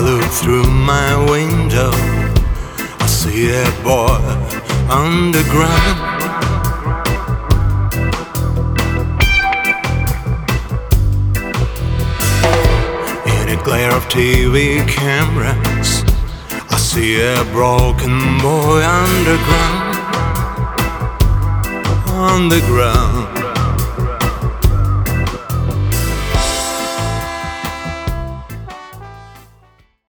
look through my window, I see a boy underground. In a glare of TV cameras, I see a broken boy underground. On the ground.